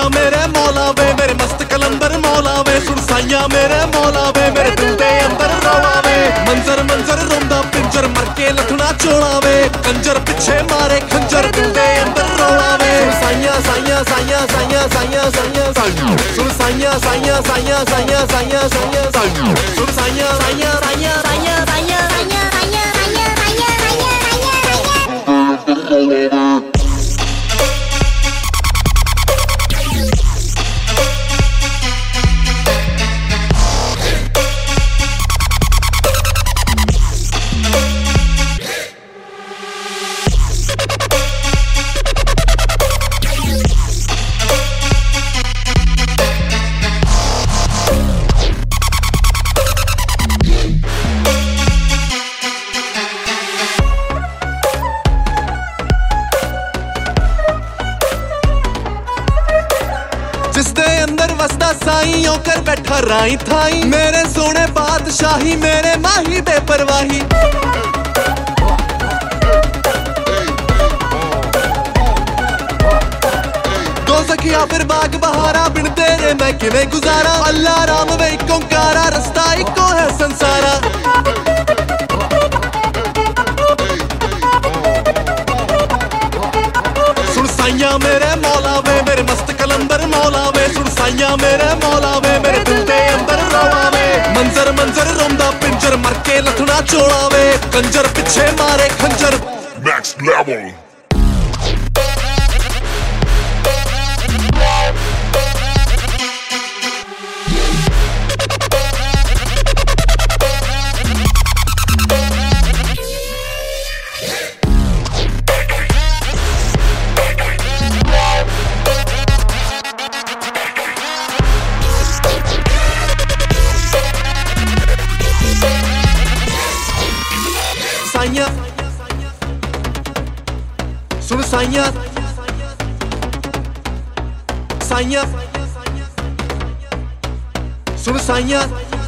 साइया मेरे मौला वे मेरे मस्त कलंदर मौला वे सुन साइया मेरे मौला वे मेरे दिल दे अंदर रोला वे मंजर मंजर रोंदा पिंजर मर के लथना चोला वे कंजर पिछे मारे खंजर दिल दे अंदर रोला वे साइया साइया साइया साइया साइया साइया साइया सुन साइया साइया साइया साइया साइया साइया साइया सुन साइया साइया साइया साइया साइया साइया जिसदे अंदर वसदा साईं होकर बैठा राई थाई मेरे सोने बादशाही मेरे माही बेपरवाही दो सखिया फिर बाग बहारा बिन तेरे मैं किवें गुजारा अल्लाह राम वे इको कारा रस्ता इको है संसारा सुन साइया मेरे मौला वे मेरे मस्त कलंदर मौला वे सुन साइया मेरे मौला वे मेरे दिल दे अंदर रोला वे मंजर मंजर रोंदा पिंजर मर के लथना चोला वे कंजर पिछे मारे खंजर नेक्स्ट लेवल साइया सुन साइया साइया सुन साइया